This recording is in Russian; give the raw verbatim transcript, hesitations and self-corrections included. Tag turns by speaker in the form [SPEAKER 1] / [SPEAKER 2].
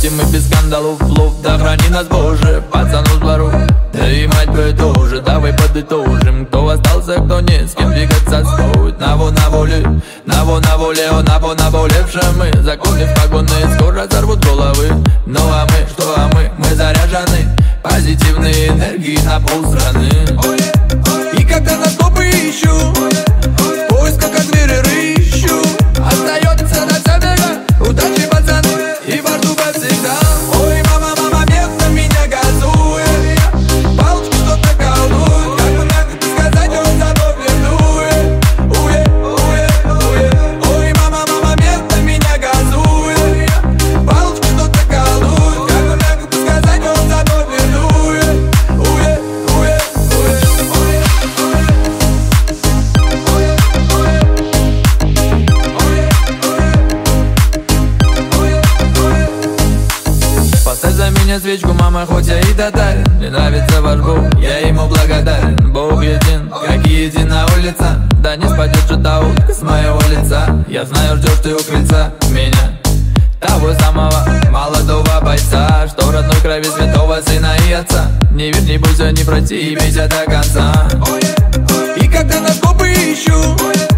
[SPEAKER 1] вместе мы без скандалов. Лов, да храни нас Боже, пацану с двору. Да и мать бы тоже, давай подытожим. Кто остался, кто не с кем двигаться стоит. Наво на воле, наво на воле, о наво на волевшие мы. Законы в погоны скоро сорвут головы. Ну а мы, что а мы, мы заряжены позитивной энергии на полстраны. И когда на стопы ищу, в поисках как звери рыщу, остается на центре удачи, пацаны, и во рту всегда. Ой, мама, мама, медно меня газует, палочки что-то колдует, как бы мягко сказать, он за мной вернует. Уе, уе, уе. Ой, мама, мама, медно меня газует, палочки что-то колдует, как бы мягко сказать, он за мной вернует. Уе, уе, уе. Поставь за меня свечку, мама, хоть я и татарин. Мне нравится ваш Бог, я ему благодарен. Бог един, как и едина улица. Да не спадет же та утка с моего лица. Я знаю, ждешь ты у крыльца меня, того самого молодого бойца, что родной крови святого сына и отца. Не верь, не бойся, не пройти и бейся до конца. И когда на скобы ищу,